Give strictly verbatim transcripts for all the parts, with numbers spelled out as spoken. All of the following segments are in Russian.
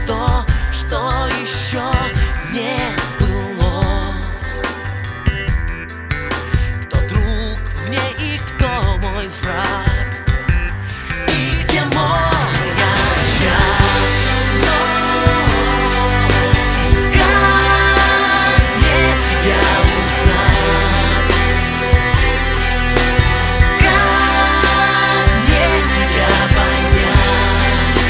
то, что еще не сбылось. Кто друг мне и кто мой враг, и где мой очаг. Как мне тебя узнать? Как мне тебя понять?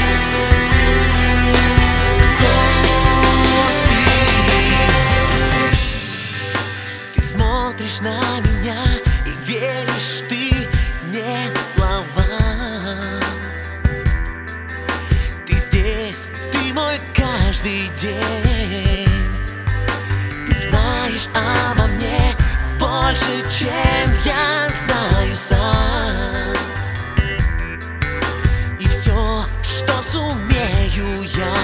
Кто ты? Ты смотришь на меня и веришь ты не словам. Ты здесь, ты мой каждый день. Ты знаешь обо мне больше, чем я знаю сам. И все, что сумею я,